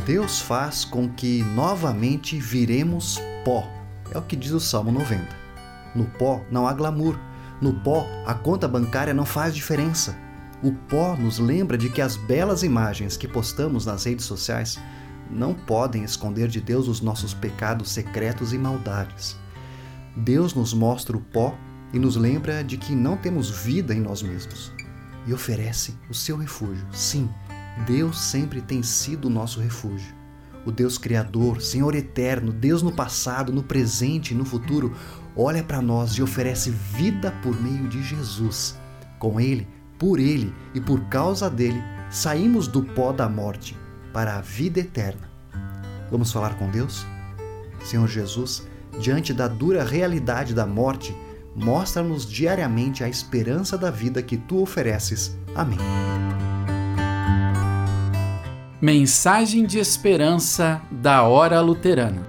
Deus faz com que novamente viremos pó. É o que diz o Salmo 90. No pó não há glamour. No pó a conta bancária não faz diferença. O pó nos lembra de que as belas imagens que postamos nas redes sociais não podem esconder de Deus os nossos pecados secretos e maldades. Deus nos mostra o pó e nos lembra de que não temos vida em nós mesmos e oferece o seu refúgio. Sim, Deus sempre tem sido o nosso refúgio. O Deus Criador, Senhor Eterno, Deus no passado, no presente e no futuro, olha para nós e oferece vida por meio de Jesus. Com Ele, por Ele e por causa dele, saímos do pó da morte para a vida eterna. Vamos falar com Deus? Senhor Jesus, diante da dura realidade da morte, mostra-nos diariamente a esperança da vida que Tu ofereces. Amém. Mensagem de esperança da Hora Luterana.